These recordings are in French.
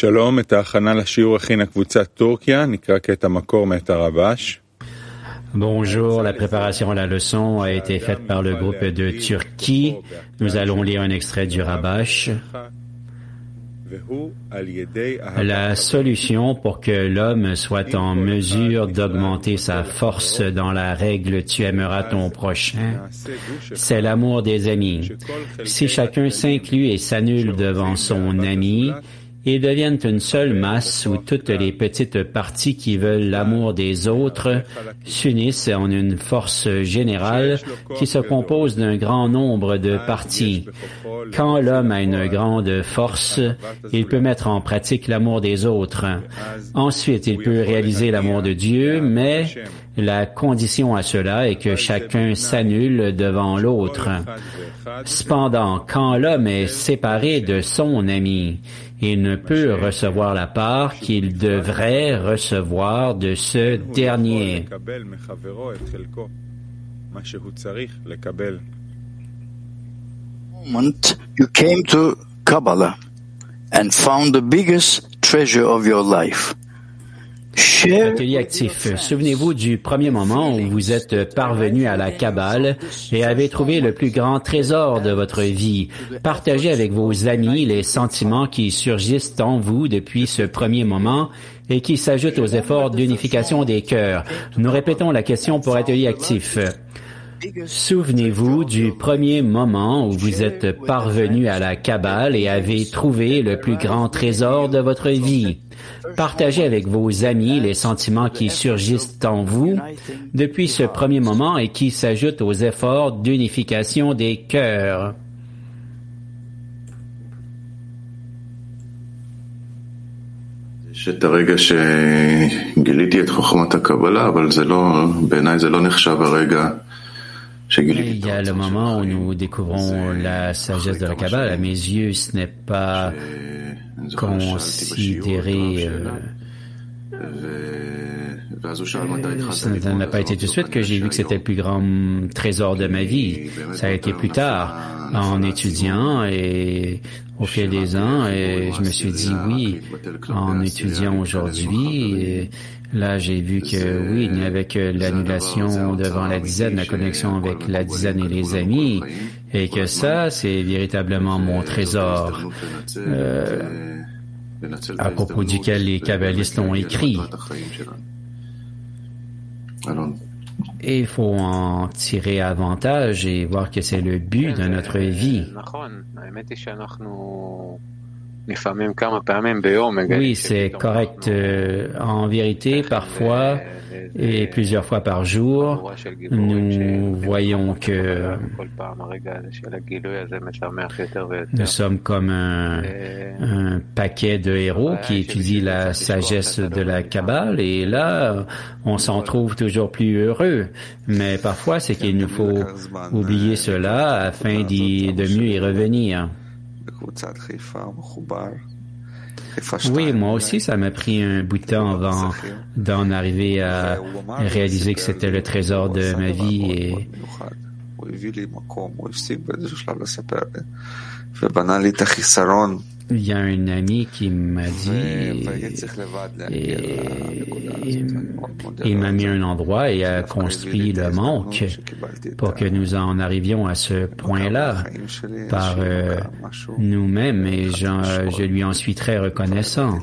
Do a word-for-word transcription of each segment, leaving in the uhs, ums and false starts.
שלום, את ההכנה לשיעור הכינה קבוצת טורקיה, נקרא קטע מקור מאת הרבש. Bonjour, la préparation à la leçon a été faite par le groupe de Turquie. Nous allons lire un extrait du Rabash. La solution pour que l'homme soit en mesure d'augmenter sa force dans la règle « Tu aimeras ton prochain », c'est l'amour des amis. Si chacun s'inclut et s'annule devant son ami, ils deviennent une seule masse où toutes les petites parties qui veulent l'amour des autres s'unissent en une force générale qui se compose d'un grand nombre de parties. Quand l'homme a une grande force, il peut mettre en pratique l'amour des autres. Ensuite, il peut réaliser l'amour de Dieu, mais la condition à cela est que chacun s'annule devant l'autre. Cependant, quand l'homme est séparé de son ami, il ne peut recevoir la part qu'il devrait recevoir de ce dernier. You came to Kabbalah and found the biggest treasure of your life. Atelier actif. Souvenez-vous du premier moment où vous êtes parvenu à la Kabbale et avez trouvé le plus grand trésor de votre vie. Partagez avec vos amis les sentiments qui surgissent en vous depuis ce premier moment et qui s'ajoutent aux efforts d'unification des cœurs. Nous répétons la question pour atelier actif. Souvenez-vous du premier moment où vous êtes parvenu à la Kabbale et avez trouvé le plus grand trésor de votre vie. Partagez avec vos amis les sentiments qui surgissent en vous depuis ce premier moment et qui s'ajoutent aux efforts d'unification des cœurs. את הרגע שגיליתי את חוכמת הקבלה, אבל זה לא, בעיניי זה לא נחשב הרגע. Il y a le moment où nous découvrons la sagesse de la Kabbale. À mes yeux, ce n'est pas considéré... Euh, ça n'a pas été tout de suite que j'ai vu que c'était le plus grand trésor de ma vie. Ça a été plus tard, en étudiant et au fil des ans, et je me suis dit oui, en étudiant aujourd'hui, et là j'ai vu que oui, il n'y avait que l'annulation devant la dizaine, la connexion avec la dizaine et les amis, et que ça, c'est véritablement mon trésor. Euh, à propos duquel les kabbalistes ont écrit. Et il faut en tirer avantage et voir que c'est le but de notre vie. Oui, c'est correct. Euh, en vérité, parfois, et plusieurs fois par jour, nous voyons que nous sommes comme un, un paquet de héros qui étudient la sagesse de la Kabbale et là, on s'en trouve toujours plus heureux. Mais parfois, c'est qu'il nous faut oublier cela afin d'y, de mieux y revenir. Oui, moi aussi, ça m'a pris un bout de temps avant d'en arriver à réaliser que c'était le trésor de ma vie et il y a un ami qui m'a dit et il m'a mis un endroit et a construit le manque pour que nous en arrivions à ce point-là par euh, nous-mêmes et je, je lui en suis très reconnaissant.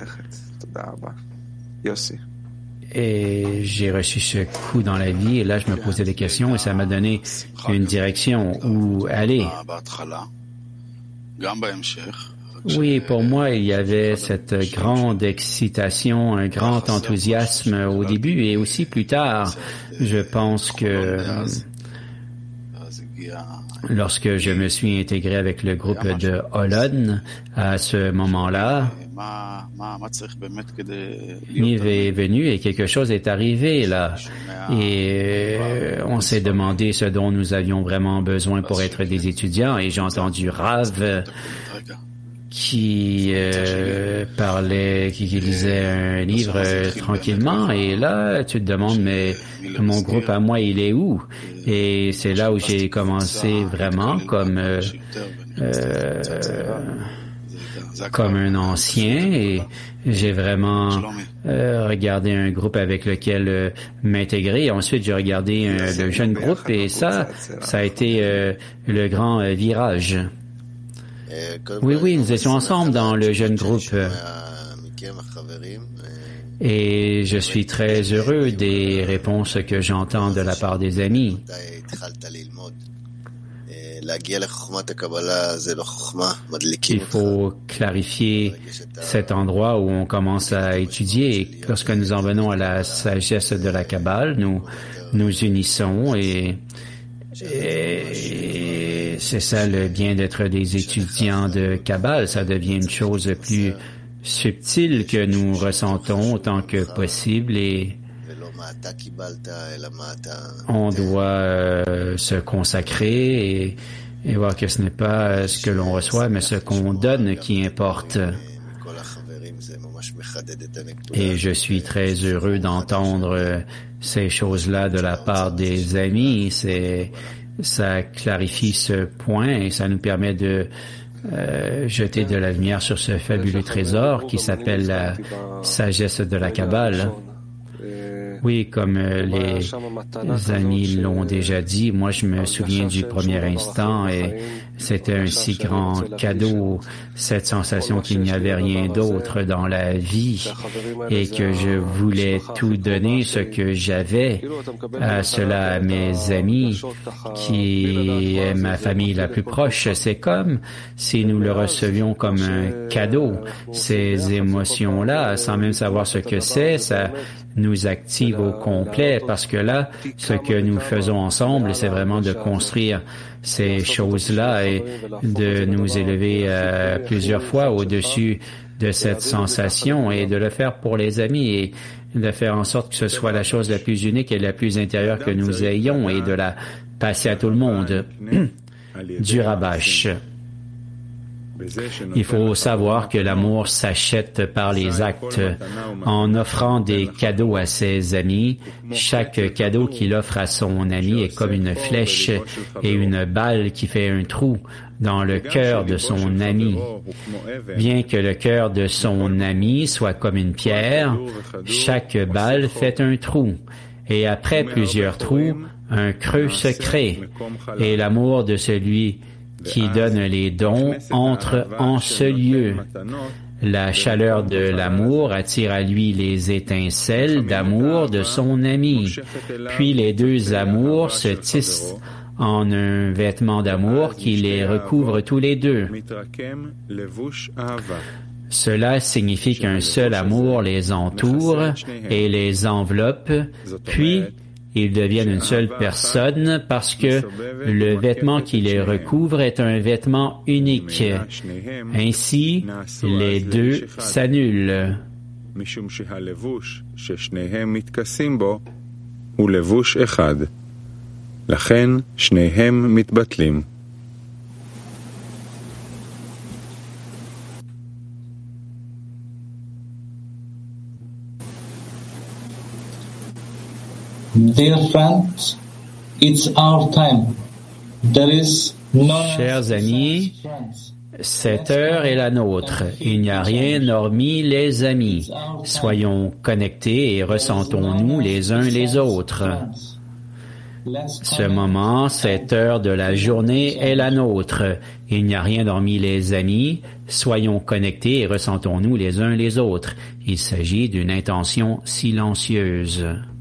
Et j'ai reçu ce coup dans la vie et là je me posais des questions et ça m'a donné une direction où aller. Oui, pour moi, il y avait cette grande excitation, un grand enthousiasme au début et aussi plus tard. Je pense que lorsque je me suis intégré avec le groupe de Holon, à ce moment-là, Nive est venu et quelque chose est arrivé là. Et on s'est demandé ce dont nous avions vraiment besoin pour être des étudiants et j'ai entendu Rav qui euh, parlait, qui, qui lisait un livre euh, tranquillement et là tu te demandes mais mon groupe à moi il est où? Et c'est là où j'ai commencé vraiment comme euh, euh, comme un ancien et j'ai vraiment euh, regardé un groupe avec lequel euh, m'intégrer. Ensuite, j'ai regardé euh, le jeune groupe et ça, ça a été euh, le grand euh, virage. Oui, oui, nous étions ensemble dans le jeune groupe. Et je suis très heureux des réponses que j'entends de la part des amis. Il faut clarifier cet endroit où on commence à étudier. Lorsque nous en venons à la sagesse de la Kabbale, nous nous unissons et, et c'est ça le bien d'être des étudiants de Kabbale. Ça devient une chose plus subtile que nous ressentons autant que possible et on doit euh, se consacrer et, et voir que ce n'est pas ce que l'on reçoit, mais ce qu'on donne qui importe. Et je suis très heureux d'entendre ces choses-là de la part des amis. C'est, ça clarifie ce point et ça nous permet de Euh, jeter de la lumière sur ce fabuleux trésor qui s'appelle la sagesse de la Kabbale. Oui, comme euh, les, les amis l'ont déjà dit, moi je me souviens du premier instant et c'était un si grand cadeau, cette sensation qu'il n'y avait rien d'autre dans la vie et que je voulais tout donner ce que j'avais à cela, à mes amis qui est ma famille la plus proche. C'est comme si nous le recevions comme un cadeau. Ces émotions-là, sans même savoir ce que c'est, ça nous active au complet parce que là, ce que nous faisons ensemble, c'est vraiment de construire ces choses-là et de nous élever euh, plusieurs fois au-dessus de cette sensation et de le faire pour les amis et de faire en sorte que ce soit la chose la plus unique et la plus intérieure que nous ayons et de la passer à tout le monde. Du Rabash. Il faut savoir que l'amour s'achète par les actes. En offrant des cadeaux à ses amis, chaque cadeau qu'il offre à son ami est comme une flèche et une balle qui fait un trou dans le cœur de son ami. Bien que le cœur de son ami soit comme une pierre, chaque balle fait un trou. Et après plusieurs trous, un creux se crée. Et l'amour de celui qui donne les dons entre en ce lieu. La chaleur de l'amour attire à lui les étincelles d'amour de son ami. Puis les deux amours se tissent en un vêtement d'amour qui les recouvre tous les deux. Cela signifie qu'un seul amour les entoure et les enveloppe, puis ils deviennent une seule personne parce que le vêtement qui les recouvre est un vêtement unique. Ainsi, les deux s'annulent. Dear friends, it's our time. There is no Chers amis, cette heure est la nôtre. Il n'y a rien hormis les amis. Soyons connectés et ressentons-nous les uns les autres. Ce moment, cette heure de la journée est la nôtre. Il n'y a rien hormis les amis. Soyons connectés et ressentons-nous les uns les autres. Il s'agit d'une intention silencieuse.